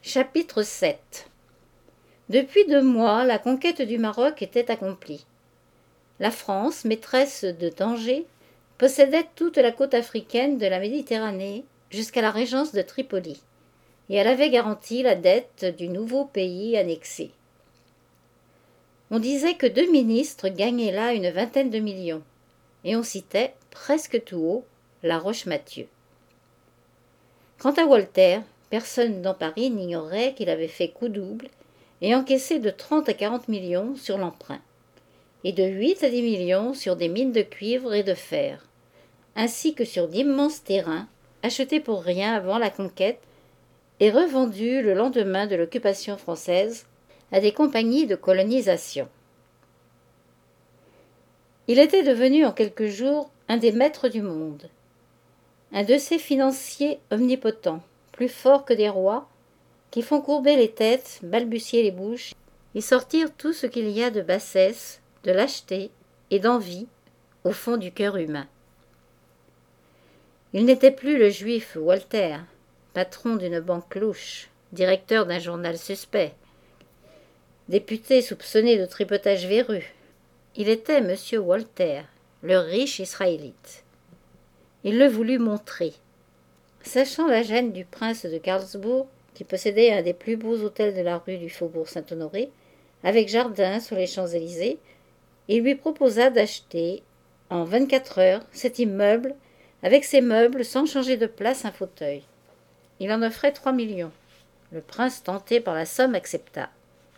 Chapitre 7. Depuis 2 mois, la conquête du Maroc était accomplie. La France, maîtresse de Tanger, possédait toute la côte africaine de la Méditerranée jusqu'à la régence de Tripoli, et elle avait garanti la dette du nouveau pays annexé. On disait que 2 ministres gagnaient là une vingtaine de millions, et on citait, presque tout haut, La Roche-Mathieu. Quant à Voltaire, personne dans Paris n'ignorait qu'il avait fait coup double et encaissé de 30 à 40 millions sur l'emprunt, et de 8 à 10 millions sur des mines de cuivre et de fer, ainsi que sur d'immenses terrains achetés pour rien avant la conquête et revendus le lendemain de l'occupation française à des compagnies de colonisation. Il était devenu en quelques jours un des maîtres du monde, un de ces financiers omnipotents, plus forts que des rois, qui font courber les têtes, balbutier les bouches et sortir tout ce qu'il y a de bassesse, de lâcheté et d'envie au fond du cœur humain. Il n'était plus le juif Walter, patron d'une banque louche, directeur d'un journal suspect, député soupçonné de tripotage véreux. Il était Monsieur Walter, le riche israélite. Il le voulut montrer. Sachant la gêne du prince de Karlsbourg, qui possédait un des plus beaux hôtels de la rue du Faubourg Saint-Honoré, avec jardin sur les Champs-Élysées, il lui proposa d'acheter, en 24 heures, cet immeuble, avec ses meubles, sans changer de place un fauteuil. Il en offrait 3 millions. Le prince, tenté par la somme, accepta.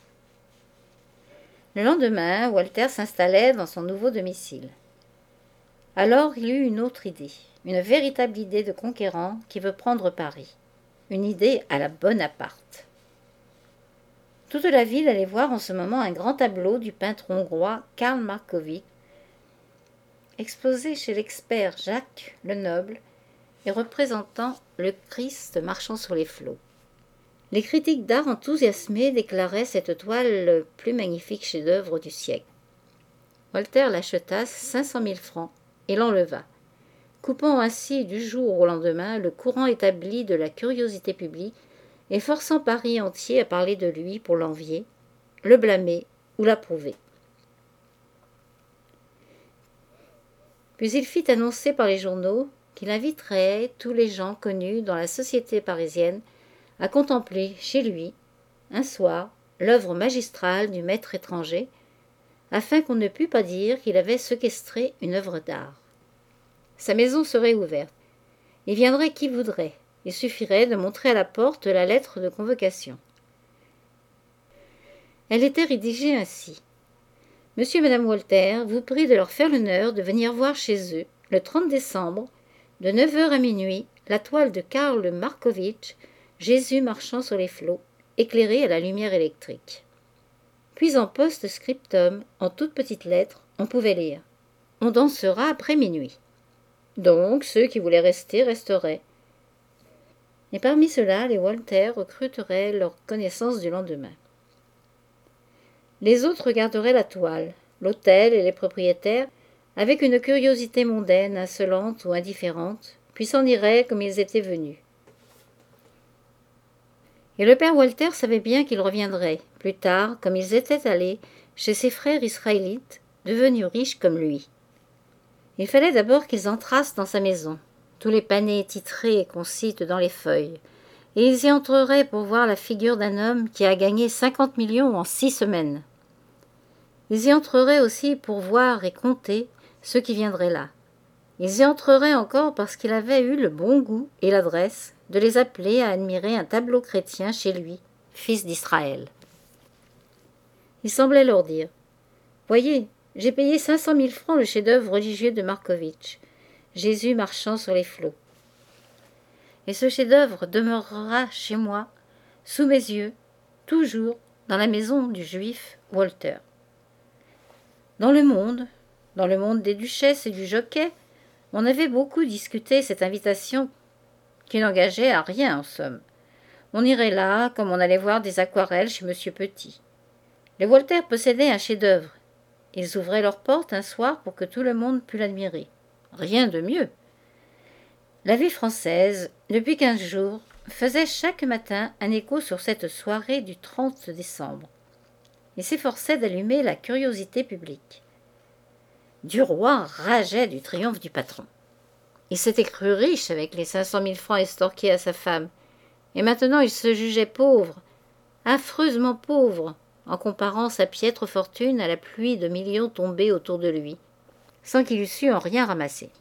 Le lendemain, Walter s'installait dans son nouveau domicile. Alors il eut une autre idée, une véritable idée de conquérant qui veut prendre Paris. Une idée à la Bonaparte. Toute la ville allait voir en ce moment un grand tableau du peintre hongrois Karl Markovic, exposé chez l'expert Jacques Lenoble et représentant le Christ marchant sur les flots. Les critiques d'art enthousiasmés déclaraient cette toile le plus magnifique chef-d'œuvre du siècle. Walter l'acheta 500 000 francs et l'enleva, coupant ainsi du jour au lendemain le courant établi de la curiosité publique et forçant Paris entier à parler de lui pour l'envier, le blâmer ou l'approuver. Puis il fit annoncer par les journaux qu'il inviterait tous les gens connus dans la société parisienne à contempler chez lui, un soir, l'œuvre magistrale du maître étranger, afin qu'on ne pût pas dire qu'il avait séquestré une œuvre d'art. Sa maison serait ouverte. Il viendrait qui voudrait. Il suffirait de montrer à la porte la lettre de convocation. Elle était rédigée ainsi. Monsieur et Madame Walter vous prient de leur faire l'honneur de venir voir chez eux, le 30 décembre, de 9 heures à minuit, la toile de Karl Markovic, Jésus marchant sur les flots, éclairée à la lumière électrique. Puis en post-scriptum, en toutes petites lettres, on pouvait lire « On dansera après minuit ». Donc, ceux qui voulaient rester resteraient. Et parmi ceux-là, les Walter recruteraient leur connaissance du lendemain. Les autres regarderaient la toile, l'hôtel et les propriétaires, avec une curiosité mondaine, insolente ou indifférente, puis s'en iraient comme ils étaient venus. Et le père Walter savait bien qu'ils reviendraient, plus tard, comme ils étaient allés, chez ses frères israélites, devenus riches comme lui. Il fallait d'abord qu'ils entrassent dans sa maison, tous les panés titrés qu'on cite dans les feuilles, et ils y entreraient pour voir la figure d'un homme qui a gagné 50 millions en 6 semaines. Ils y entreraient aussi pour voir et compter ceux qui viendraient là. Ils y entreraient encore parce qu'il avait eu le bon goût et l'adresse de les appeler à admirer un tableau chrétien chez lui, fils d'Israël. Il semblait leur dire « Voyez, j'ai payé 500 000 francs le chef-d'œuvre religieux de Markovic, Jésus marchant sur les flots. Et ce chef-d'œuvre demeurera chez moi, sous mes yeux, toujours dans la maison du juif Walter. » Dans le monde des duchesses et du jockey, on avait beaucoup discuté cette invitation qui n'engageait à rien en somme. On irait là comme on allait voir des aquarelles chez Monsieur Petit. Les Walter possédaient un chef-d'œuvre. Ils ouvraient leurs portes un soir pour que tout le monde pût l'admirer. Rien de mieux. La vie française, depuis 15 jours, faisait chaque matin un écho sur cette soirée du 30 décembre. Il s'efforçait d'allumer la curiosité publique. Duroy rageait du triomphe du patron. Il s'était cru riche avec les 500 000 francs estorqués à sa femme, et maintenant il se jugeait pauvre, affreusement pauvre, en comparant sa piètre fortune à la pluie de millions tombés autour de lui, sans qu'il eût su en rien ramasser.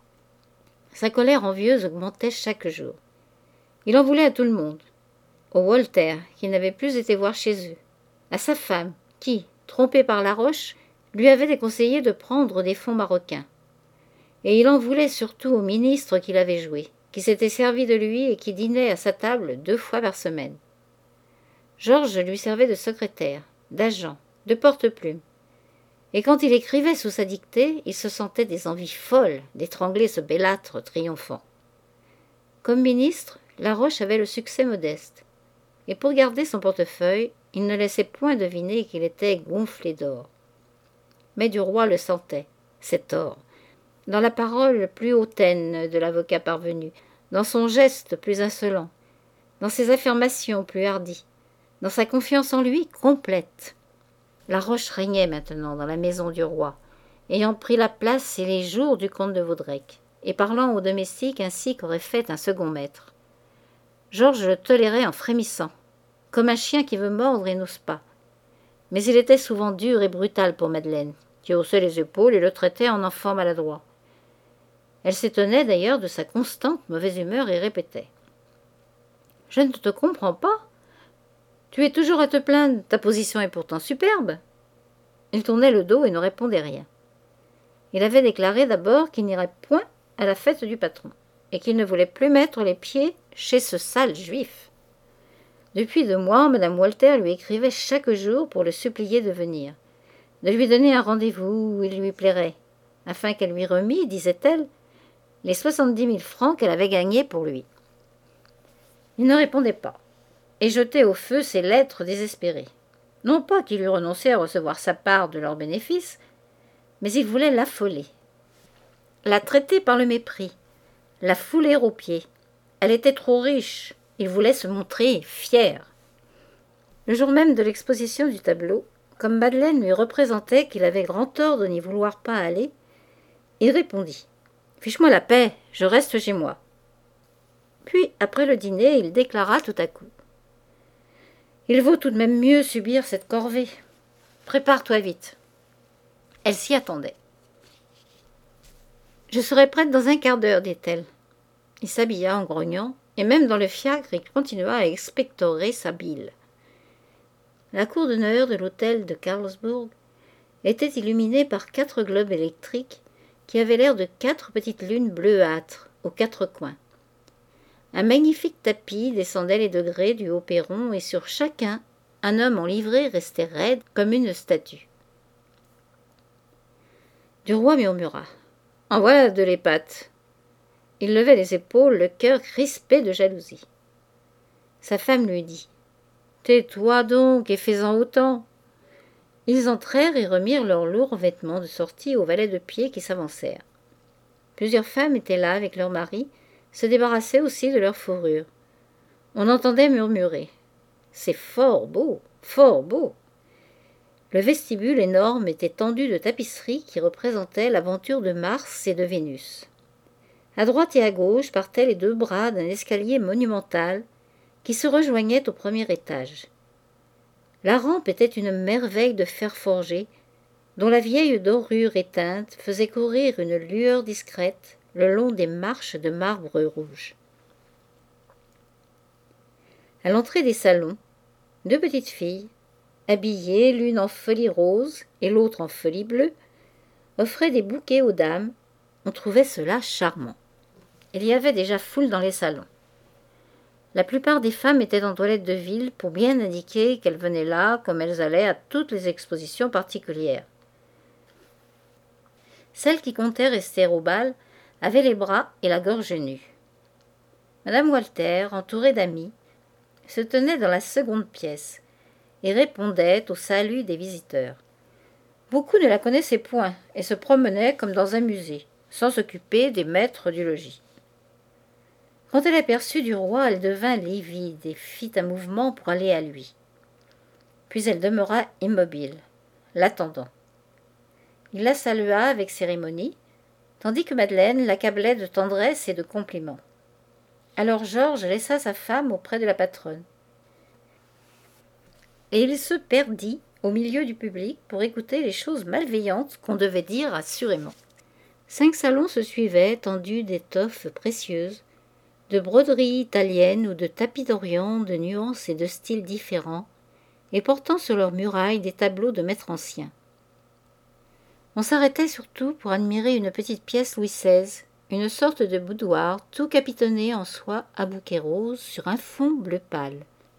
Sa colère envieuse augmentait chaque jour. Il en voulait à tout le monde, au Walter, qui n'avait plus été voir chez eux, à sa femme, qui, trompée par Laroche, lui avait déconseillé de prendre des fonds marocains. Et il en voulait surtout au ministre qu'il avait joué, qui s'était servi de lui et qui dînait à sa table 2 fois par semaine. Georges lui servait de secrétaire, d'agent, de porte-plume. Et quand il écrivait sous sa dictée, il se sentait des envies folles d'étrangler ce bellâtre triomphant. Comme ministre, Laroche avait le succès modeste. Et pour garder son portefeuille, il ne laissait point deviner qu'il était gonflé d'or. Mais Duroy le sentait, cet or, dans la parole plus hautaine de l'avocat parvenu, dans son geste plus insolent, dans ses affirmations plus hardies, dans sa confiance en lui complète. Laroche régnait maintenant dans la maison du roi, ayant pris la place et les jours du comte de Vaudrec, et parlant aux domestiques ainsi qu'aurait fait un second maître. Georges le tolérait en frémissant, comme un chien qui veut mordre et n'ose pas. Mais il était souvent dur et brutal pour Madeleine, qui haussait les épaules et le traitait en enfant maladroit. Elle s'étonnait d'ailleurs de sa constante mauvaise humeur et répétait « Je ne te comprends pas. Tu es toujours à te plaindre, ta position est pourtant superbe. » Il tournait le dos et ne répondait rien. Il avait déclaré d'abord qu'il n'irait point à la fête du patron, et qu'il ne voulait plus mettre les pieds chez ce sale juif. Depuis 2 mois, Madame Walter lui écrivait chaque jour pour le supplier de venir, de lui donner un rendez-vous où il lui plairait, afin qu'elle lui remît, disait-elle, les 70 000 francs qu'elle avait gagnés pour lui. Il ne répondait pas, et jetait au feu ses lettres désespérées. Non pas qu'il eût renoncé à recevoir sa part de leurs bénéfices, mais il voulait l'affoler, la traiter par le mépris, la fouler aux pieds. Elle était trop riche, il voulait se montrer fier. Le jour même de l'exposition du tableau, comme Madeleine lui représentait qu'il avait grand tort de n'y vouloir pas aller, il répondit « Fiche-moi la paix, je reste chez moi. » Puis, après le dîner, il déclara tout à coup « Il vaut tout de même mieux subir cette corvée. Prépare-toi vite. » Elle s'y attendait. « Je serai prête dans un quart d'heure, dit-elle. » Il s'habilla en grognant, et même dans le fiacre, il continua à expectorer sa bile. La cour d'honneur de l'hôtel de Karlsburg était illuminée par 4 globes électriques qui avaient l'air de 4 petites lunes bleuâtres aux 4 coins. Un magnifique tapis descendait les degrés du haut perron et sur chacun, un homme en livrée restait raide comme une statue. Duroy murmura « En voilà de l'épate !» Il levait les épaules, le cœur crispé de jalousie. Sa femme lui dit « Tais-toi donc et fais-en autant !» Ils entrèrent et remirent leurs lourds vêtements de sortie aux valets de pied qui s'avancèrent. Plusieurs femmes étaient là avec leurs maris, se débarrassaient aussi de leurs fourrures. On entendait murmurer « C'est fort beau, fort beau !» Le vestibule énorme était tendu de tapisseries qui représentaient l'aventure de Mars et de Vénus. À droite et à gauche partaient les 2 bras d'un escalier monumental qui se rejoignait au premier étage. La rampe était une merveille de fer forgé, dont la vieille dorure éteinte faisait courir une lueur discrète le long des marches de marbre rouge. À l'entrée des salons, 2 petites filles, habillées l'une en folie rose et l'autre en folie bleue, offraient des bouquets aux dames. On trouvait cela charmant. Il y avait déjà foule dans les salons. La plupart des femmes étaient en toilette de ville pour bien indiquer qu'elles venaient là comme elles allaient à toutes les expositions particulières. Celles qui comptaient rester au bal avaient les bras et la gorge nus. Madame Walter, entourée d'amis, se tenait dans la seconde pièce et répondait au salut des visiteurs. Beaucoup ne la connaissaient point et se promenaient comme dans un musée, sans s'occuper des maîtres du logis. Quand elle aperçut du roi, elle devint livide et fit un mouvement pour aller à lui. Puis elle demeura immobile, l'attendant. Il la salua avec cérémonie, tandis que Madeleine l'accablait de tendresse et de compliments. Alors Georges laissa sa femme auprès de la patronne. Et il se perdit au milieu du public pour écouter les choses malveillantes qu'on devait dire assurément. 5 salons se suivaient, tendus d'étoffes précieuses, de broderies italiennes ou de tapis d'Orient de nuances et de styles différents, et portant sur leurs murailles des tableaux de maîtres anciens. On s'arrêtait surtout pour admirer une petite pièce Louis XVI, une sorte de boudoir tout capitonné en soie à bouquet rose sur un fond bleu pâle.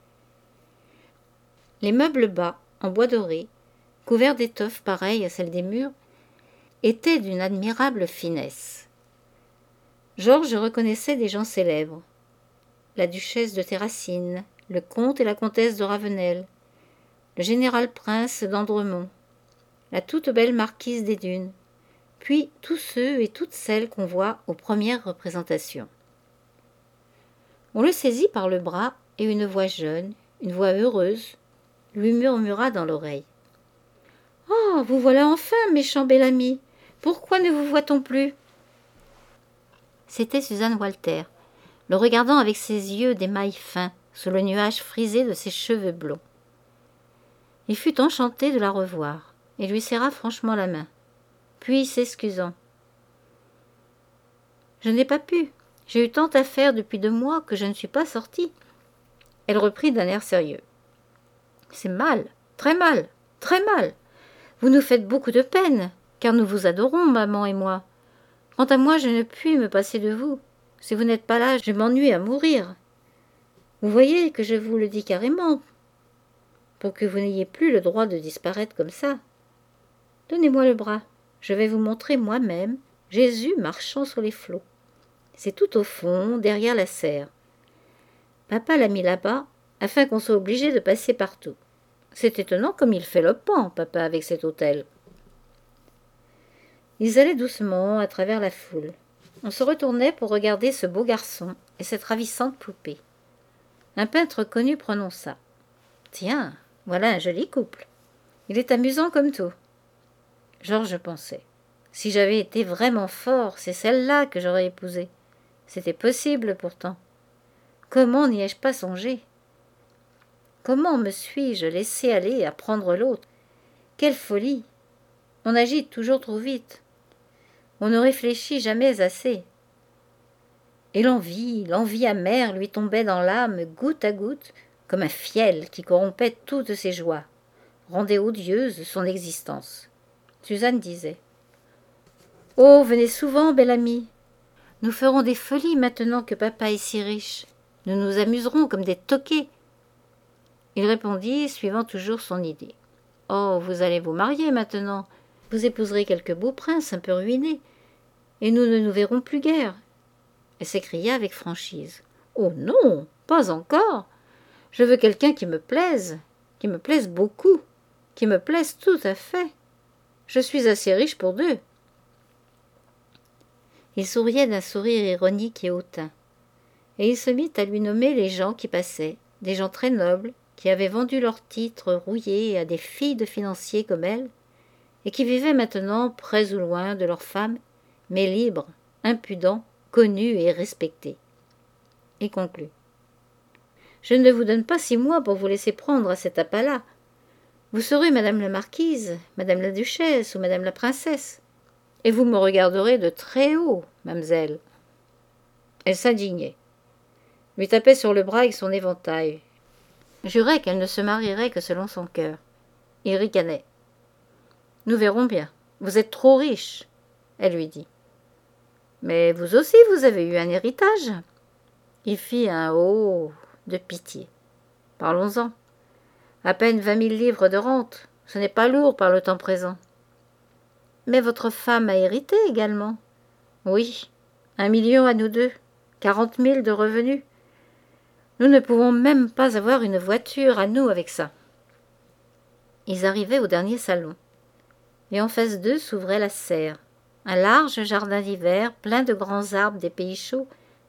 Les meubles bas, en bois doré, couverts d'étoffes pareilles à celles des murs, étaient d'une admirable finesse. Georges reconnaissait des gens célèbres. La duchesse de Terracine, le comte et la comtesse de Ravenel, le général prince d'Andremont, la toute belle marquise des Dunes, puis tous ceux et toutes celles qu'on voit aux premières représentations. On le saisit par le bras et une voix jeune, une voix heureuse, lui murmura dans l'oreille. « Oh, vous voilà enfin, méchant bel ami. Pourquoi ne vous voit-on plus ?» C'était Suzanne Walter, le regardant avec ses yeux d'émail fin sous le nuage frisé de ses cheveux blonds. Il fut enchanté de la revoir et lui serra franchement la main. Puis, s'excusant. « Je n'ai pas pu. J'ai eu tant à faire depuis 2 mois que je ne suis pas sortie. » Elle reprit d'un air sérieux. « C'est mal, très mal, très mal. Vous nous faites beaucoup de peine, car nous vous adorons, maman et moi. Quant à moi, je ne puis me passer de vous. Si vous n'êtes pas là, je m'ennuie à mourir. Vous voyez que je vous le dis carrément, pour que vous n'ayez plus le droit de disparaître comme ça. Donnez-moi le bras. Je vais vous montrer moi-même Jésus marchant sur les flots. C'est tout au fond, derrière la serre. Papa l'a mis là-bas, afin qu'on soit obligé de passer partout. C'est étonnant comme il fait le pan, papa, avec cet hôtel. » Ils allaient doucement à travers la foule. On se retournait pour regarder ce beau garçon et cette ravissante poupée. Un peintre connu prononça. « Tiens, voilà un joli couple. Il est amusant comme tout. » Georges pensait. « Si j'avais été vraiment fort, c'est celle-là que j'aurais épousée. C'était possible pourtant. Comment n'y ai-je pas songé ? Comment me suis-je laissé aller à prendre l'autre ? Quelle folie ! On agite toujours trop vite. On ne réfléchit jamais assez. » Et l'envie amère lui tombait dans l'âme goutte à goutte, comme un fiel qui corrompait toutes ses joies, rendait odieuse son existence. Suzanne disait. « Oh, venez souvent, bel ami. Nous ferons des folies maintenant que papa est si riche. Nous nous amuserons comme des toqués. » Il répondit, suivant toujours son idée. « Oh, vous allez vous marier maintenant. Vous épouserez quelque beau prince un peu ruiné, et nous ne nous verrons plus guère. » Elle s'écria avec franchise. « Oh non, pas encore. Je veux quelqu'un qui me plaise beaucoup, qui me plaise tout à fait. Je suis assez riche pour 2. » Il souriait d'un sourire ironique et hautain, et il se mit à lui nommer les gens qui passaient, des gens très nobles, qui avaient vendu leurs titres rouillés à des filles de financiers comme elle, et qui vivaient maintenant près ou loin de leurs femmes, mais libres, impudents, connus et respectés. Il conclut. « Je ne vous donne pas 6 mois pour vous laisser prendre à cet appât-là. Vous serez madame la marquise, madame la duchesse ou madame la princesse, et vous me regarderez de très haut, mamselle. » Elle s'indignait, lui tapait sur le bras avec son éventail, jurait qu'elle ne se marierait que selon son cœur. Il ricanait. « Nous verrons bien. Vous êtes trop riche, » elle lui dit. « Mais vous aussi, vous avez eu un héritage. » Il fit un « oh » de pitié. « Parlons-en. À peine 20 000 livres de rente. Ce n'est pas lourd par le temps présent. » « Mais votre femme a hérité également. »« Oui, 1 million à nous 2, 40 000 de revenus. Nous ne pouvons même pas avoir une voiture à nous avec ça. » Ils arrivaient au dernier salon, et en face d'eux s'ouvrait la serre, un large jardin d'hiver plein de grands arbres des pays chauds,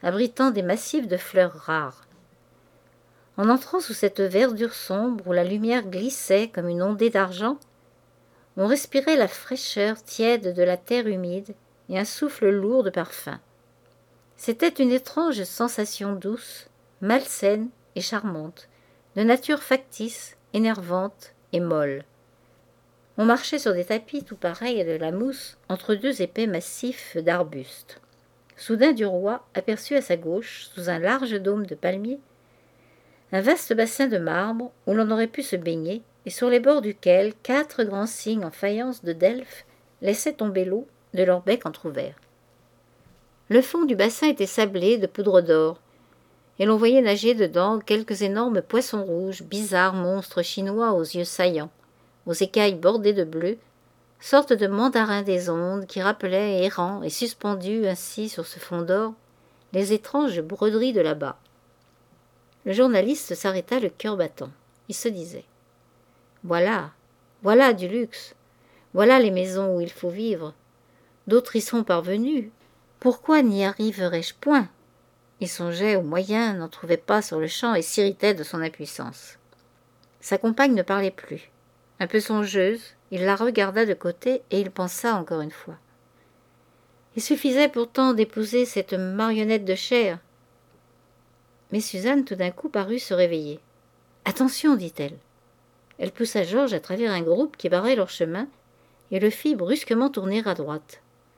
abritant des massifs de fleurs rares. En entrant sous cette verdure sombre où la lumière glissait comme une ondée d'argent, on respirait la fraîcheur tiède de la terre humide et un souffle lourd de parfum. C'était une étrange sensation douce, malsaine et charmante, de nature factice, énervante et molle. On marchait sur des tapis tout pareils à de la mousse entre deux épais massifs d'arbustes. Soudain Duroy aperçut à sa gauche, sous un large dôme de palmiers, un vaste bassin de marbre où l'on aurait pu se baigner et sur les bords duquel 4 grands cygnes en faïence de Delphes laissaient tomber l'eau de leurs becs entr'ouverts. Le fond du bassin était sablé de poudre d'or, et l'on voyait nager dedans quelques énormes poissons rouges, bizarres monstres chinois aux yeux saillants, aux écailles bordées de bleu, sortes de mandarins des ondes qui rappelaient, errants et suspendus ainsi sur ce fond d'or, les étranges broderies de là-bas. Le journaliste s'arrêta le cœur battant. Il se disait « Voilà, voilà du luxe, voilà les maisons où il faut vivre. D'autres y sont parvenus. Pourquoi n'y arriverais-je point ?» Il songeait aux moyens, n'en trouvait pas sur le champ et s'irritait de son impuissance. Sa compagne ne parlait plus. Un peu songeuse, il la regarda de côté et il pensa encore une fois. Il suffisait pourtant d'épouser cette marionnette de chair. Mais Suzanne tout d'un coup parut se réveiller. « Attention, dit-elle. » Elle poussa Georges à travers un groupe qui barrait leur chemin et le fit brusquement tourner à droite.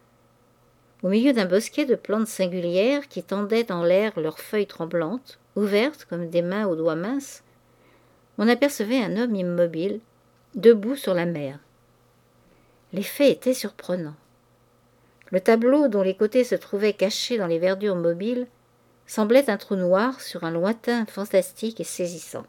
Au milieu d'un bosquet de plantes singulières qui tendaient en l'air leurs feuilles tremblantes, ouvertes comme des mains aux doigts minces, on apercevait un homme immobile, debout sur la mer. L'effet était surprenant. Le tableau, dont les côtés se trouvaient cachés dans les verdures mobiles, semblait un trou noir sur un lointain fantastique et saisissant.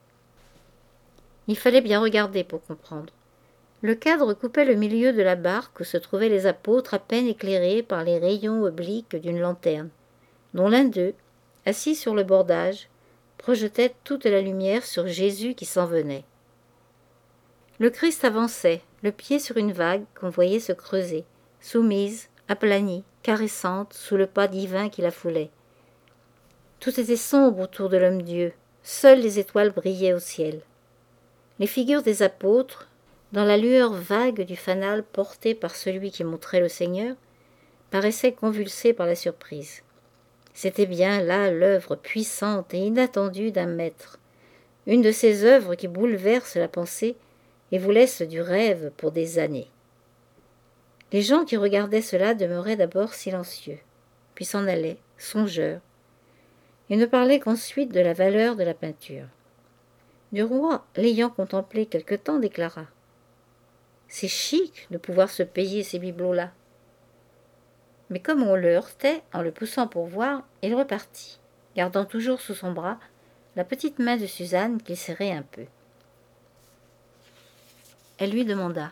Il fallait bien regarder pour comprendre. Le cadre coupait le milieu de la barque où se trouvaient les apôtres à peine éclairés par les rayons obliques d'une lanterne, dont l'un d'eux, assis sur le bordage, projetait toute la lumière sur Jésus qui s'en venait. Le Christ avançait, le pied sur une vague qu'on voyait se creuser, soumise, aplanie, caressante sous le pas divin qui la foulait. Tout était sombre autour de l'homme-dieu, seules les étoiles brillaient au ciel. Les figures des apôtres, dans la lueur vague du fanal porté par celui qui montrait le Seigneur, paraissaient convulsés par la surprise. C'était bien là l'œuvre puissante et inattendue d'un maître, une de ces œuvres qui bouleversent la pensée et vous laissent du rêve pour des années. Les gens qui regardaient cela demeuraient d'abord silencieux, puis s'en allaient, songeurs, et ne parlaient qu'ensuite de la valeur de la peinture. Duroy, l'ayant contemplé quelque temps, déclara « C'est chic de pouvoir se payer ces bibelots-là. » Mais comme on le heurtait en le poussant pour voir, il repartit, gardant toujours sous son bras la petite main de Suzanne qu'il serrait un peu. Elle lui demanda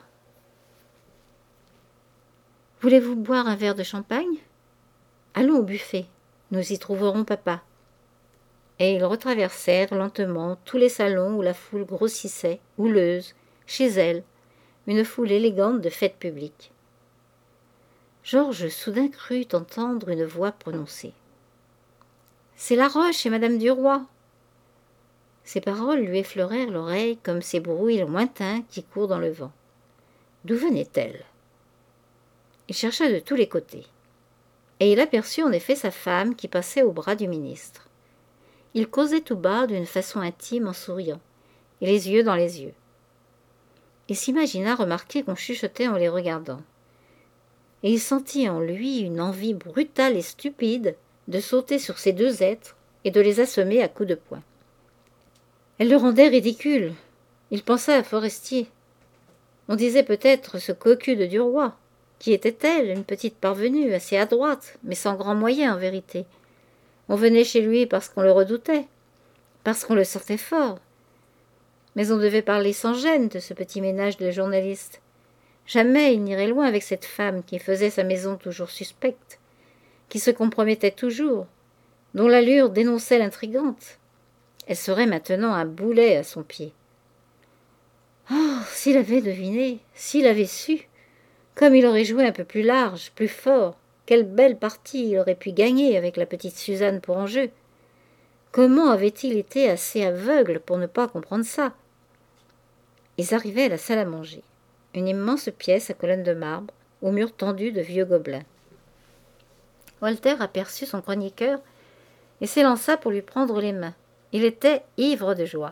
« Voulez-vous boire un verre de champagne ? Allons au buffet, nous y trouverons papa. » Et ils retraversèrent lentement tous les salons où la foule grossissait, houleuse, chez elle, une foule élégante de fêtes publiques. Georges soudain crut entendre une voix prononcer « C'est Laroche et Madame Duroy !» Ces paroles lui effleurèrent l'oreille comme ces bruits lointains qui courent dans le vent. D'où venaient-elles ? Il chercha de tous les côtés, et il aperçut en effet sa femme qui passait au bras du ministre. Il causait tout bas d'une façon intime en souriant, et les yeux dans les yeux. Il s'imagina remarquer qu'on chuchotait en les regardant, et il sentit en lui une envie brutale et stupide de sauter sur ces deux êtres et de les assommer à coups de poing. Elle le rendait ridicule. Il pensa à Forestier. On disait peut-être ce cocu de Duroy. Qui était-elle, une petite parvenue, assez adroite, mais sans grands moyens en vérité. On venait chez lui parce qu'on le redoutait, parce qu'on le sentait fort. Mais on devait parler sans gêne de ce petit ménage de journalistes. Jamais il n'irait loin avec cette femme qui faisait sa maison toujours suspecte, qui se compromettait toujours, dont l'allure dénonçait l'intrigante. Elle serait maintenant un boulet à son pied. Oh, s'il avait deviné, s'il avait su, comme il aurait joué un peu plus large, plus fort, Quelle belle partie il aurait pu gagner avec la petite Suzanne pour enjeu. Comment avait-il été assez aveugle pour ne pas comprendre ça? Ils arrivaient à la salle à manger, une immense pièce à colonnes de marbre, aux murs tendus de vieux gobelins. Walter aperçut son chroniqueur et s'élança pour lui prendre les mains. Il était ivre de joie.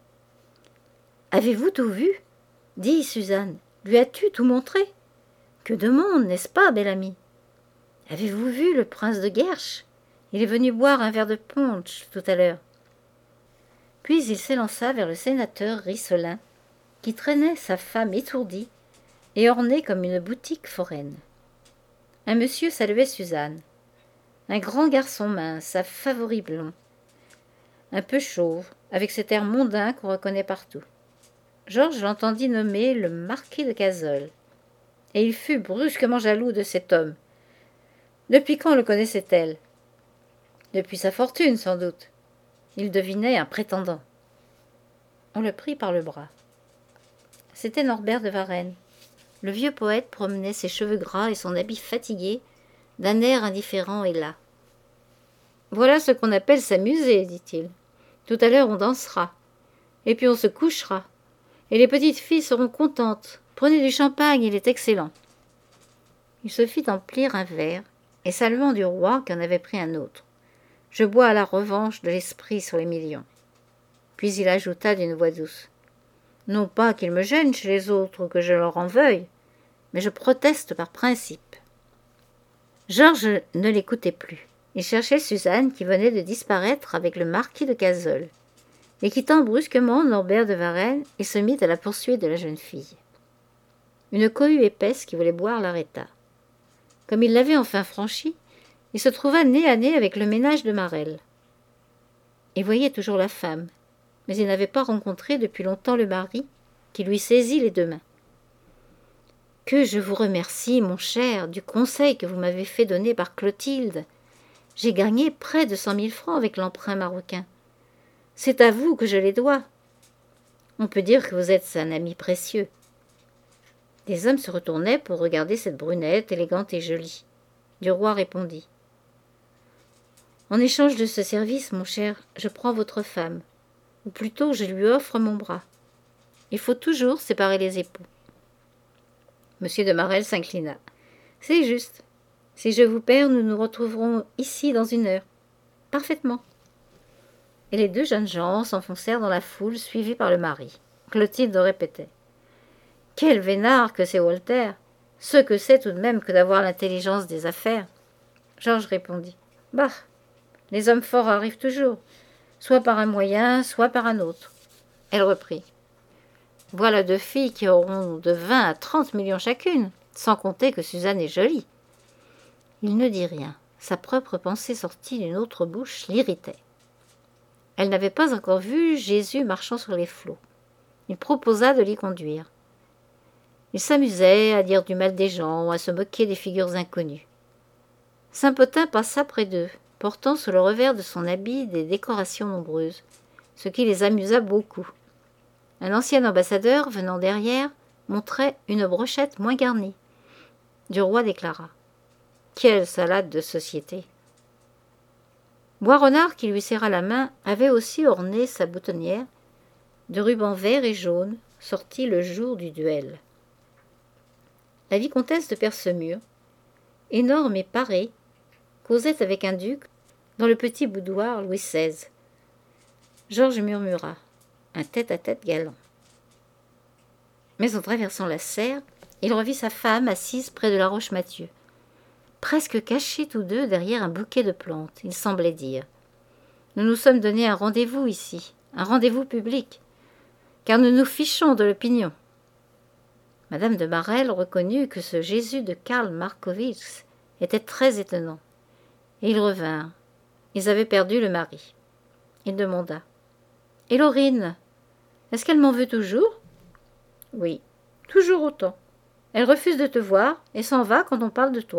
« Avez-vous tout vu ?» dit Suzanne. « Lui as-tu tout montré? Que de monde, n'est-ce pas, bel ami? Avez-vous vu le prince de Guerche? Il est venu boire un verre de punch tout à l'heure. » Puis il s'élança vers le sénateur Risselin, qui traînait sa femme étourdie et ornée comme une boutique foraine. Un monsieur saluait Suzanne, un grand garçon mince, à favoris blonds, un peu chauve, avec cet air mondain qu'on reconnaît partout. Georges l'entendit nommer le marquis de Cazolles, et il fut brusquement jaloux de cet homme. Depuis quand le connaissait-elle? Depuis sa fortune, sans doute. Il devinait un prétendant. On le prit par le bras. C'était Norbert de Varenne. Le vieux poète promenait ses cheveux gras et son habit fatigué, d'un air indifférent et las. « Voilà ce qu'on appelle s'amuser, dit-il. Tout à l'heure on dansera, et puis on se couchera, et les petites filles seront contentes. Prenez du champagne, il est excellent. » Il se fit emplir un verre, et saluant du roi qui en avait pris un autre. « Je bois à la revanche de l'esprit sur les millions. » Puis il ajouta d'une voix douce. « Non pas qu'il me gêne chez les autres ou que je leur en veuille, mais je proteste par principe. » Georges ne l'écoutait plus. Il cherchait Suzanne qui venait de disparaître avec le marquis de Cazolles. Et quittant brusquement Norbert de Varenne, il se mit à la poursuite de la jeune fille. Une cohue épaisse qui voulait boire l'arrêta. Comme il l'avait enfin franchie, il se trouva nez à nez avec le ménage de Marelle. Il voyait toujours la femme, mais il n'avait pas rencontré depuis longtemps le mari, qui lui saisit les deux mains. « Que je vous remercie, mon cher, du conseil que vous m'avez fait donner par Clotilde. J'ai gagné près de 100 000 francs avec l'emprunt marocain. C'est à vous que je les dois. On peut dire que vous êtes un ami précieux. » Des hommes se retournaient pour regarder cette brunette élégante et jolie. Duroy répondit. « En échange de ce service, mon cher, je prends votre femme, ou plutôt je lui offre mon bras. Il faut toujours séparer les époux. » Monsieur de Marelle s'inclina. « C'est juste. Si je vous perds, nous nous retrouverons ici dans 1 heure. Parfaitement. » Et les deux jeunes gens s'enfoncèrent dans la foule, suivis par le mari. Clotilde répétait. « Quel vénard que c'est Walter! Ce que c'est tout de même que d'avoir l'intelligence des affaires. » Georges répondit. « Bah, les hommes forts arrivent toujours, soit par un moyen, soit par un autre. » Elle reprit. « Voilà 2 filles qui auront de 20 à 30 millions chacune, sans compter que Suzanne est jolie. » Il ne dit rien. Sa propre pensée sortie d'une autre bouche l'irritait. Elle n'avait pas encore vu Jésus marchant sur les flots. Il proposa de l'y conduire. Il s'amusait à dire du mal des gens ou à se moquer des figures inconnues. Saint-Potin passa près d'eux, portant sous le revers de son habit des décorations nombreuses, ce qui les amusa beaucoup. Un ancien ambassadeur, venant derrière, montrait une brochette moins garnie. Duroy déclara. « Quelle salade de société !» Boisrenard, qui lui serra la main, avait aussi orné sa boutonnière de rubans verts et jaunes, sortis le jour du duel. La vicomtesse de Percemur, énorme et parée, causait avec un duc dans le petit boudoir Louis XVI. Georges murmura, un tête-à-tête galant. Mais en traversant la serre, il revit sa femme assise près de la Roche-Mathieu, presque cachés tous deux derrière un bouquet de plantes. Il semblait dire « Nous nous sommes donné un rendez-vous ici, un rendez-vous public, car nous nous fichons de l'opinion. » Madame de Marelle reconnut que ce Jésus de Karl Markovitch était très étonnant. Et ils revinrent. Ils avaient perdu le mari. Il demanda « Et Laurine, est-ce qu'elle m'en veut toujours ?»« Oui, toujours autant. Elle refuse de te voir et s'en va quand on parle de toi. »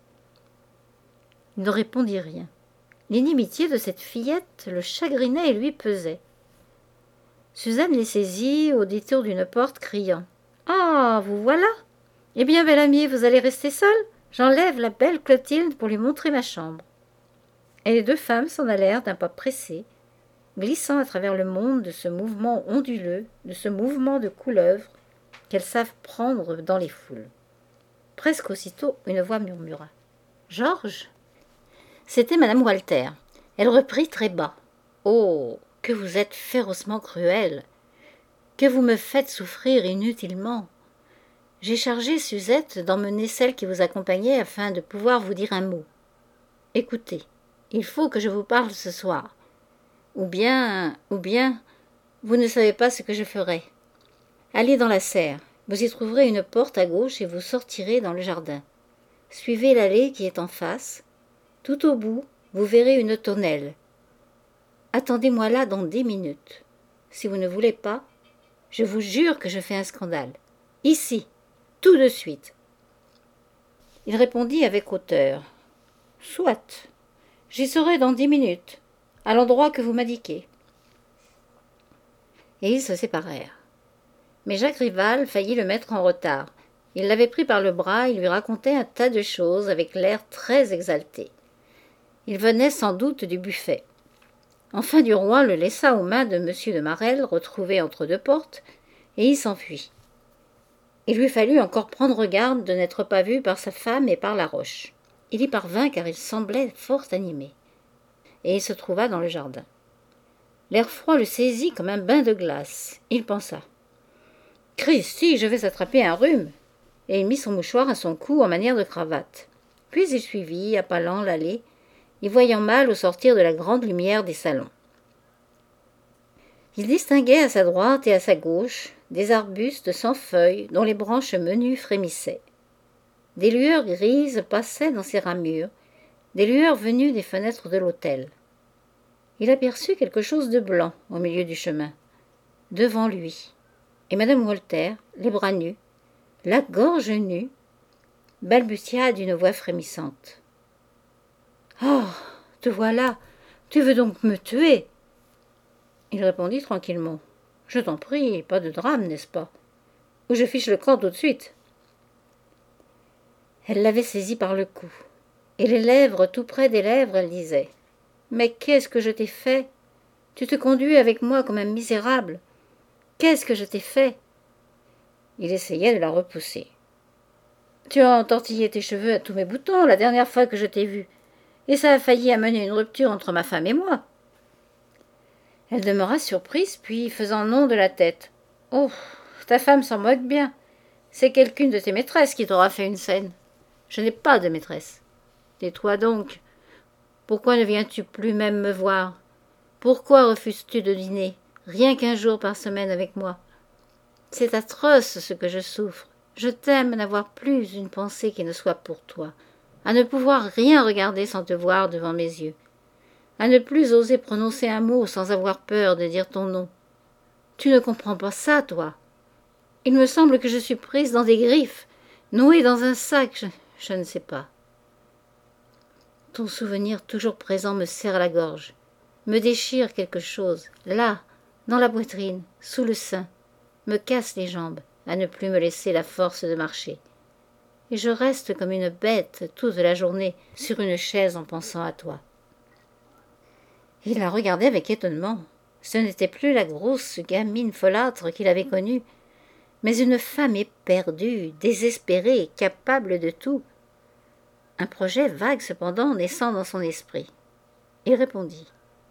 Il ne répondit rien. L'inimitié de cette fillette le chagrinait et lui pesait. Suzanne les saisit au détour d'une porte, criant « Ah, vous voilà! Eh bien, bel ami, vous allez rester seul? J'enlève la belle Clotilde pour lui montrer ma chambre. » Et les deux femmes s'en allèrent d'un pas pressé, glissant à travers le monde de ce mouvement onduleux, de ce mouvement de couleuvre qu'elles savent prendre dans les foules. Presque aussitôt, une voix murmura. « Georges ?» C'était madame Walter. Elle reprit très bas. « Oh, que vous êtes férocement cruel, que vous me faites souffrir inutilement. J'ai chargé Suzette d'emmener celle qui vous accompagnait afin de pouvoir vous dire un mot. Écoutez, il faut que je vous parle ce soir. Ou bien, vous ne savez pas ce que je ferai. Allez dans la serre, vous y trouverez une porte à gauche et vous sortirez dans le jardin. Suivez l'allée qui est en face. Tout au bout, vous verrez une tonnelle. Attendez-moi là dans 10 minutes. Si vous ne voulez pas, je vous jure que je fais un scandale. Ici, tout de suite. » Il répondit avec hauteur. « Soit, j'y serai dans 10 minutes, à l'endroit que vous m'indiquez. » Et ils se séparèrent. Mais Jacques Rival faillit le mettre en retard. Il l'avait pris par le bras et lui racontait un tas de choses avec l'air très exalté. Il venait sans doute du buffet. Enfin Duroy le laissa aux mains de M. de Marelle, retrouvé entre deux portes, et il s'enfuit. Il lui fallut encore prendre garde de n'être pas vu par sa femme et par la roche. Il y parvint car il semblait fort animé. Et il se trouva dans le jardin. L'air froid le saisit comme un bain de glace. Il pensa. « Cristi, je vais attraper un rhume !» Et il mit son mouchoir à son cou en manière de cravate. Puis il suivit, appalant l'allée, y voyant mal au sortir de la grande lumière des salons. Il distinguait à sa droite et à sa gauche des arbustes sans feuilles dont les branches menues frémissaient. Des lueurs grises passaient dans ses ramures, des lueurs venues des fenêtres de l'hôtel. Il aperçut quelque chose de blanc au milieu du chemin, devant lui, et madame Walter, les bras nus, la gorge nue, balbutia d'une voix frémissante. « Oh, te voilà, tu veux donc me tuer ?» Il répondit tranquillement. « Je t'en prie, pas de drame, n'est-ce pas? Ou je fiche le camp tout de suite. » Elle l'avait saisi par le cou, et les lèvres tout près des lèvres, elle disait. « Mais qu'est-ce que je t'ai fait? Tu te conduis avec moi comme un misérable. Qu'est-ce que je t'ai fait ?» Il essayait de la repousser. « Tu as entortillé tes cheveux à tous mes boutons la dernière fois que je t'ai vue, et ça a failli amener une rupture entre ma femme et moi. » Elle demeura surprise, puis faisant non de la tête. « Oh, ta femme s'en moque bien. C'est quelqu'une de tes maîtresses qui t'aura fait une scène. Je n'ai pas de maîtresse. Tais-toi donc. Pourquoi ne viens-tu plus même me voir? Pourquoi refuses-tu de dîner, rien qu'un jour par semaine avec moi? C'est atroce ce que je souffre. Je t'aime à n'avoir plus une pensée qui ne soit pour toi, à ne pouvoir rien regarder sans te voir devant mes yeux, à ne plus oser prononcer un mot sans avoir peur de dire ton nom. Tu ne comprends pas ça, toi. Il me semble que je suis prise dans des griffes, nouée dans un sac, je ne sais pas. Ton souvenir toujours présent me serre la gorge, me déchire quelque chose, là, dans la poitrine, sous le sein, me casse les jambes, à ne plus me laisser la force de marcher. Et je reste comme une bête toute la journée sur une chaise en pensant à toi. » Il la regardait avec étonnement. Ce n'était plus la grosse gamine folâtre qu'il avait connue, mais une femme éperdue, désespérée, capable de tout. Un projet vague cependant naissant dans son esprit. Il répondit.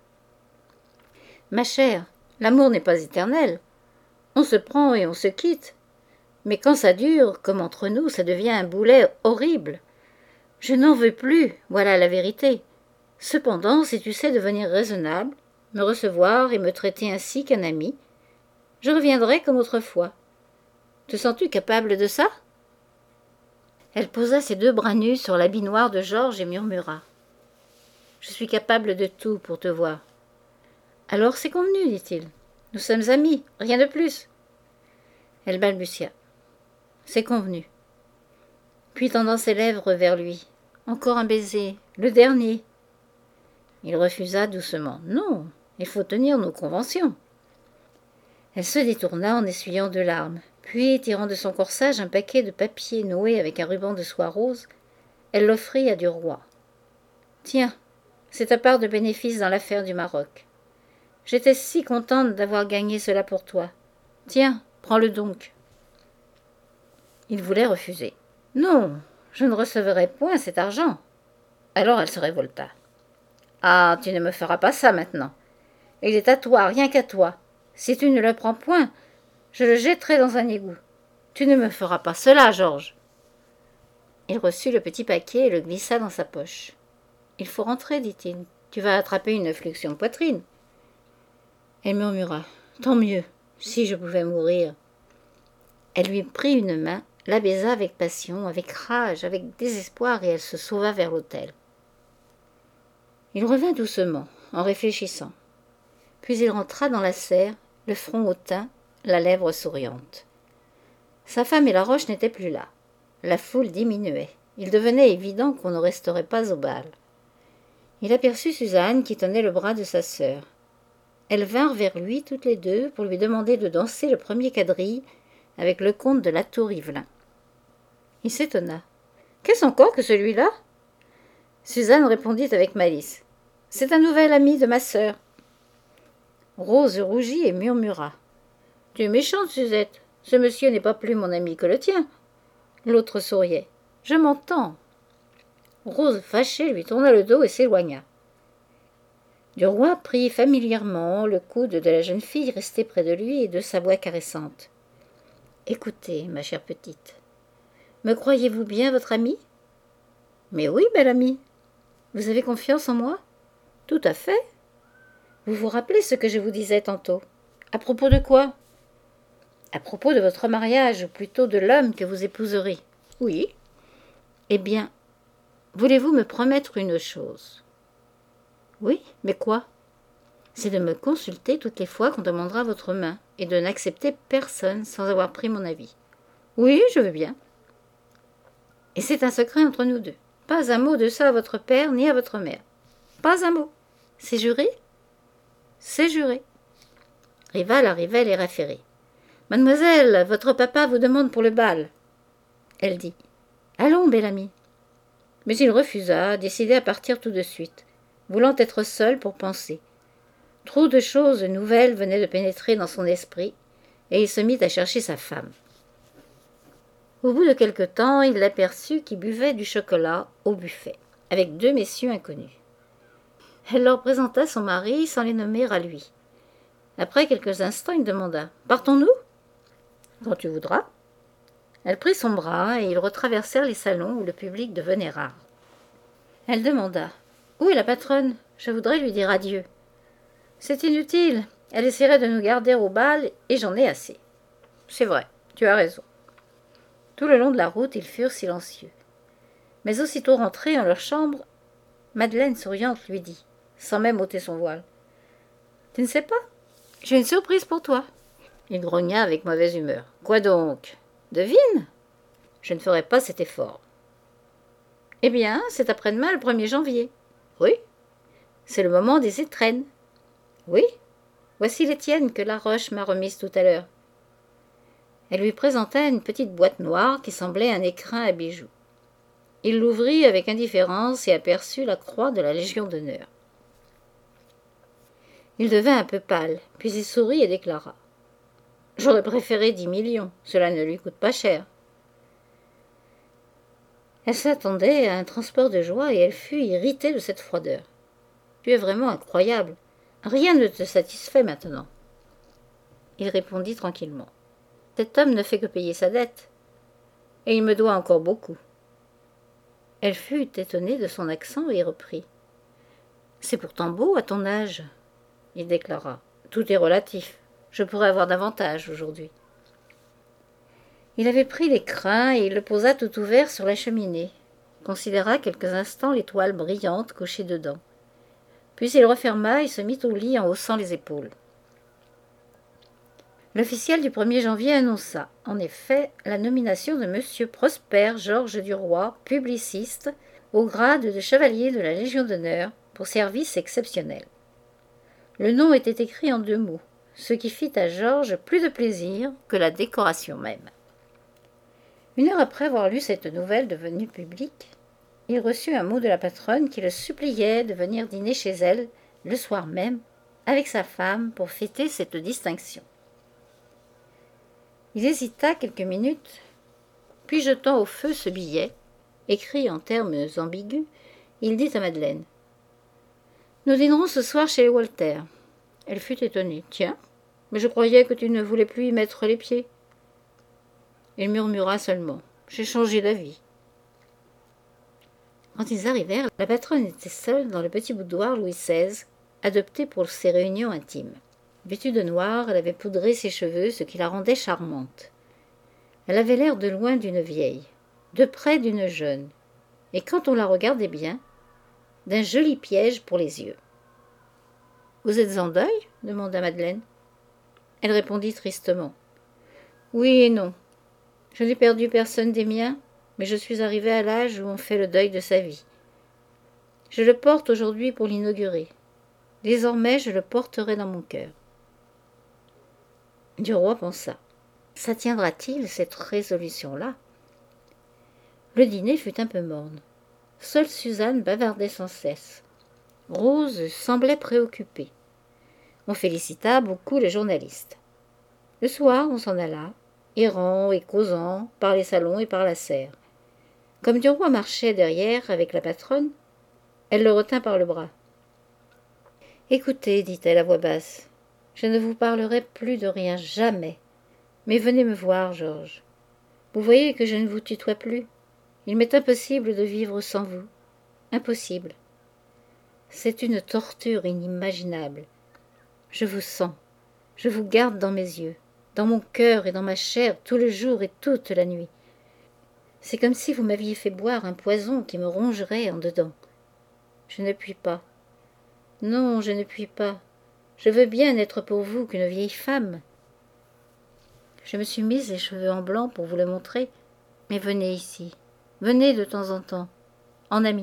« Ma chère, l'amour n'est pas éternel. On se prend et on se quitte. Mais quand ça dure, comme entre nous, ça devient un boulet horrible. Je n'en veux plus, voilà la vérité. Cependant, si tu sais devenir raisonnable, me recevoir et me traiter ainsi qu'un ami, je reviendrai comme autrefois. Te sens-tu capable de ça ?» Elle posa ses deux bras nus sur l'habit noir de Georges et murmura. « Je suis capable de tout pour te voir. »« Alors c'est convenu, dit-il. Nous sommes amis, rien de plus. » Elle balbutia. « C'est convenu. » Puis tendant ses lèvres vers lui. « Encore un baiser, le dernier. » Il refusa doucement. « Non, il faut tenir nos conventions. » Elle se détourna en essuyant deux larmes, puis, tirant de son corsage un paquet de papier noué avec un ruban de soie rose, Elle l'offrit à du roi. « Tiens, c'est ta part de bénéfice dans l'affaire du Maroc. J'étais si contente d'avoir gagné cela pour toi. Tiens, prends-le donc. » Il voulait refuser. « Non, je ne recevrai point cet argent. » Alors elle se révolta. « Ah, tu ne me feras pas ça maintenant. Il est à toi, rien qu'à toi. Si tu ne le prends point, je le jetterai dans un égout. Tu ne me feras pas cela, Georges. » Il reçut le petit paquet et le glissa dans sa poche. « Il faut rentrer, dit-il. Tu vas attraper une fluxion de poitrine. » Elle murmura. « Tant mieux, si je pouvais mourir. » Elle lui prit une main, la baisa avec passion, avec rage, avec désespoir, et elle se sauva vers l'autel. Il revint doucement, en réfléchissant. Puis il rentra dans la serre, le front hautain, la lèvre souriante. Sa femme et la roche n'étaient plus là. La foule diminuait. Il devenait évident qu'on ne resterait pas au bal. Il aperçut Suzanne qui tenait le bras de sa sœur. Elles vinrent vers lui toutes les deux pour lui demander de danser le premier quadrille avec le comte de Latour-Ivelin. Il s'étonna. « Qu'est-ce encore que celui-là » Suzanne répondit avec malice. « C'est un nouvel ami de ma sœur. » Rose rougit et murmura. « Tu es méchante, Suzette. Ce monsieur n'est pas plus mon ami que le tien. » L'autre souriait. « Je m'entends. » Rose, fâchée, lui tourna le dos et s'éloigna. Du roi prit familièrement le coude de la jeune fille restée près de lui et de sa voix caressante. « Écoutez, ma chère petite, me croyez-vous bien votre amie ?»« Mais oui, belle amie. Vous avez confiance en moi ?»« Tout à fait. Vous vous rappelez ce que je vous disais tantôt ? À propos de quoi ? » ?»« À propos de votre mariage, ou plutôt de l'homme que vous épouserez. »« Oui. »« Eh bien, voulez-vous me promettre une chose ? » ?»« Oui, mais quoi ? » ?»« C'est de me consulter toutes les fois qu'on demandera votre main et de n'accepter personne sans avoir pris mon avis. »« Oui, je veux bien. » »« Et c'est un secret entre nous deux. Pas un mot de ça à votre père ni à votre mère. Pas un mot. C'est juré ? » ?»« C'est juré. » Rival arrivait les référés. « Mademoiselle, votre papa vous demande pour le bal. » Elle dit. « Allons, belle amie. » Mais il refusa, décidé à partir tout de suite, voulant être seul pour penser. Trop de choses nouvelles venaient de pénétrer dans son esprit, et il se mit à chercher sa femme. Au bout de quelque temps, il l'aperçut qui buvait du chocolat au buffet, avec deux messieurs inconnus. Elle leur présenta son mari sans les nommer à lui. Après quelques instants, il demanda « Partons-nous ?»« Quand tu voudras. » Elle prit son bras et ils retraversèrent les salons où le public devenait rare. Elle demanda « Où est la patronne ? Je voudrais lui dire adieu. »« C'est inutile. Elle essaierait de nous garder au bal et j'en ai assez. »« C'est vrai, tu as raison. » Tout le long de la route, ils furent silencieux. Mais aussitôt rentrés en leur chambre, Madeleine souriante lui dit, sans même ôter son voile, « Tu ne sais pas ? J'ai une surprise pour toi. » Il grogna avec mauvaise humeur. « Quoi donc ? Devine ? » Je ne ferai pas cet effort. « Eh bien, c'est après-demain, le 1er janvier. »« Oui. »« C'est le moment des étrennes. »« Oui. Voici les tiennes que Laroche m'a remises tout à l'heure. » Elle lui présenta une petite boîte noire qui semblait un écrin à bijoux. Il l'ouvrit avec indifférence et aperçut la croix de la Légion d'honneur. Il devint un peu pâle, puis il sourit et déclara « J'aurais préféré 10 millions, cela ne lui coûte pas cher. » Elle s'attendait à un transport de joie et elle fut irritée de cette froideur. « Tu es vraiment incroyable. Rien ne te satisfait maintenant. » Il répondit tranquillement. « Cet homme ne fait que payer sa dette. Et il me doit encore beaucoup. » Elle fut étonnée de son accent et reprit. « C'est pourtant beau à ton âge. » Il déclara. « Tout est relatif. Je pourrais avoir davantage aujourd'hui. » Il avait pris l'écrin et il le posa tout ouvert sur la cheminée, considéra quelques instants les toiles brillantes couchées dedans. Puis il referma et se mit au lit en haussant les épaules. L'officiel du 1er janvier annonça, en effet, la nomination de M. Prosper Georges Duroy, publiciste, au grade de chevalier de la Légion d'honneur, pour service exceptionnel. Le nom était écrit en 2 mots, ce qui fit à Georges plus de plaisir que la décoration même. 1 heure après avoir lu cette nouvelle devenue publique, il reçut un mot de la patronne qui le suppliait de venir dîner chez elle le soir même avec sa femme pour fêter cette distinction. Il hésita quelques minutes, puis jetant au feu ce billet, écrit en termes ambigus, il dit à Madeleine : « Nous dînerons ce soir chez Walter. » Elle fut étonnée. « Tiens, mais je croyais que tu ne voulais plus y mettre les pieds. » Il murmura seulement : « J'ai changé d'avis. » Quand ils arrivèrent, la patronne était seule dans le petit boudoir Louis XVI, adopté pour ses réunions intimes. Vêtue de noir, elle avait poudré ses cheveux, ce qui la rendait charmante. Elle avait l'air de loin d'une vieille, de près d'une jeune, et quand on la regardait bien, d'un joli piège pour les yeux. « Vous êtes en deuil ? » demanda Madeleine. Elle répondit tristement : « Oui et non. Je n'ai perdu personne des miens, mais je suis arrivée à l'âge où on fait le deuil de sa vie. Je le porte aujourd'hui pour l'inaugurer. Désormais, je le porterai dans mon cœur. » Duroy pensa : s'attiendra-t-il cette résolution-là ? Le dîner fut un peu morne. Seule Suzanne bavardait sans cesse. Rose semblait préoccupée. On félicita beaucoup les journalistes. Le soir, on s'en alla, errant et causant, par les salons et par la serre. Comme Duroy marchait derrière avec la patronne, elle le retint par le bras. « Écoutez, dit-elle à voix basse, je ne vous parlerai plus de rien, jamais. Mais venez me voir, Georges. Vous voyez que je ne vous tutoie plus. Il m'est impossible de vivre sans vous. Impossible. C'est une torture inimaginable. Je vous sens. Je vous garde dans mes yeux, dans mon cœur et dans ma chair tout le jour et toute la nuit. C'est comme si vous m'aviez fait boire un poison qui me rongerait en dedans. Je ne puis pas. Non, je ne puis pas. Je veux bien n'être pour vous qu'une vieille femme. Je me suis mise les cheveux en blanc pour vous le montrer, mais venez ici. Venez de temps en temps, en amie. »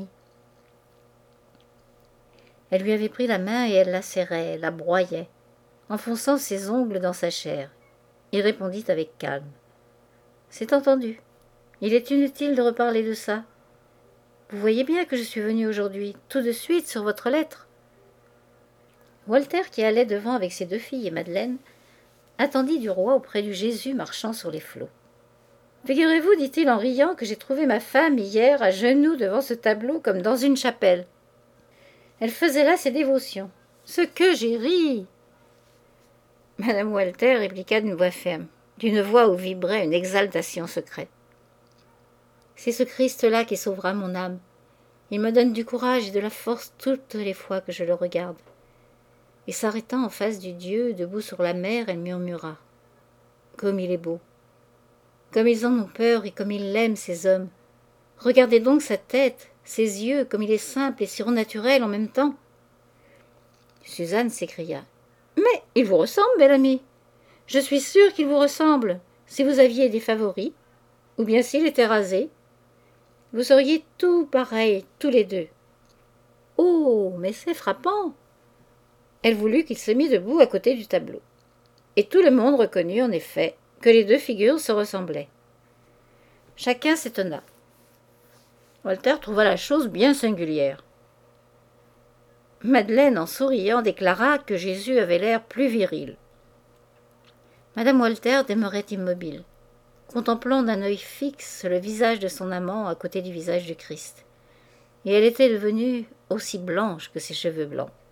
Elle lui avait pris la main et elle la serrait, la broyait, enfonçant ses ongles dans sa chair. Il répondit avec calme : « C'est entendu. Il est inutile de reparler de ça. Vous voyez bien que je suis venue aujourd'hui, tout de suite, sur votre lettre. » Walter, qui allait devant avec ses 2 filles et Madeleine, attendit Duroy auprès du Jésus marchant sur les flots. « Figurez-vous, dit-il en riant, que j'ai trouvé ma femme hier à genoux devant ce tableau comme dans une chapelle. Elle faisait là ses dévotions. Ce que j'ai ri !» Madame Walter répliqua d'une voix ferme, d'une voix où vibrait une exaltation secrète. « C'est ce Christ-là qui sauvera mon âme. Il me donne du courage et de la force toutes les fois que je le regarde. » Et s'arrêtant en face du Dieu, debout sur la mer, elle murmura : « Comme il est beau. Comme ils en ont peur et comme il l'aime, ces hommes. Regardez donc sa tête, ses yeux, comme il est simple et surnaturel en même temps. » Suzanne s'écria : « Mais il vous ressemble, belle amie. Je suis sûre qu'il vous ressemble. Si vous aviez des favoris, ou bien s'il était rasé, vous seriez tout pareils, tous les deux. Oh, mais c'est frappant !» Elle voulut qu'il se mît debout à côté du tableau. Et tout le monde reconnut, en effet, que les 2 figures se ressemblaient. Chacun s'étonna. Walter trouva la chose bien singulière. Madeleine, en souriant, déclara que Jésus avait l'air plus viril. Madame Walter demeurait immobile, contemplant d'un œil fixe le visage de son amant à côté du visage du Christ. Et elle était devenue aussi blanche que ses cheveux blancs.